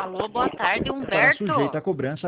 Alô, boa tarde, Estará sujeita Humberto. a cobrança